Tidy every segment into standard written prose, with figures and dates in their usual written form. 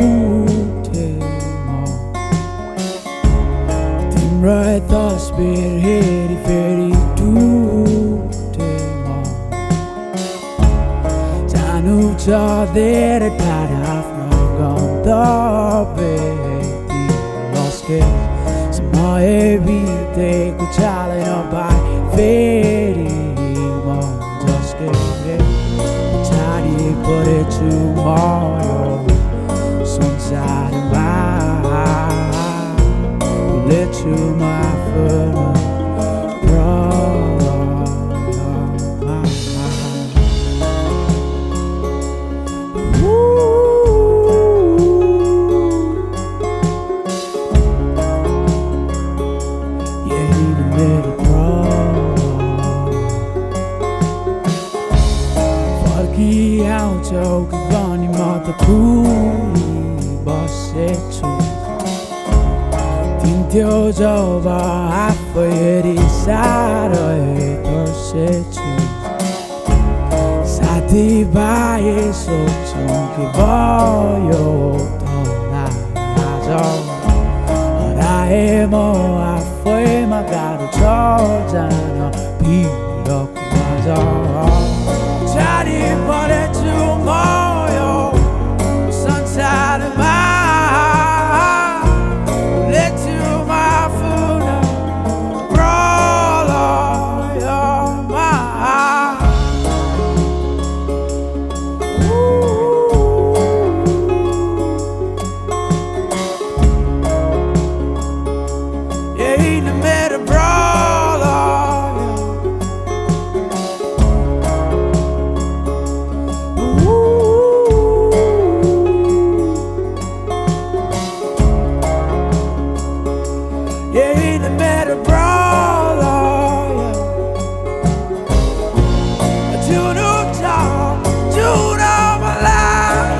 ute mà tìm ra ta spir heri feri ute mà Janu cha dere taraf no ganda baby lost it Samaye vite kuchale no bai feri ma just get Tiny put it tomorrow Sunshine in my eyes Lit to my furnace Ki auto che vanno in moto cui bossetto Tintio giova a foieri saro e torsetto Sati vai e sotto che voglio tornare a gioco Ora e mo a fuori magari giorgiano Piro come gioco Tiny put it tomorrow Sunshine in my eyes Lit to my funeral Roll all your mind Yeah, in the middle, brawl all Yeah, in the middle, brawl, yeah. Tune up, talk, tune up my life.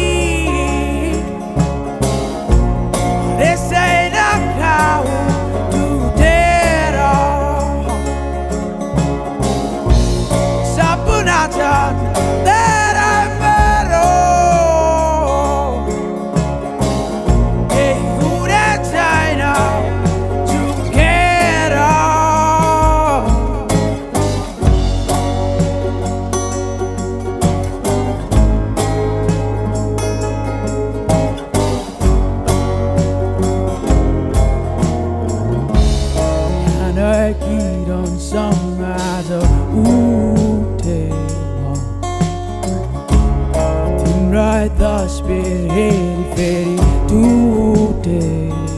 This ain't a coward to dead all. Sapunata, that I met all. Hey, who that China? Iron sunrise ute ma Tim right the spirit feri ute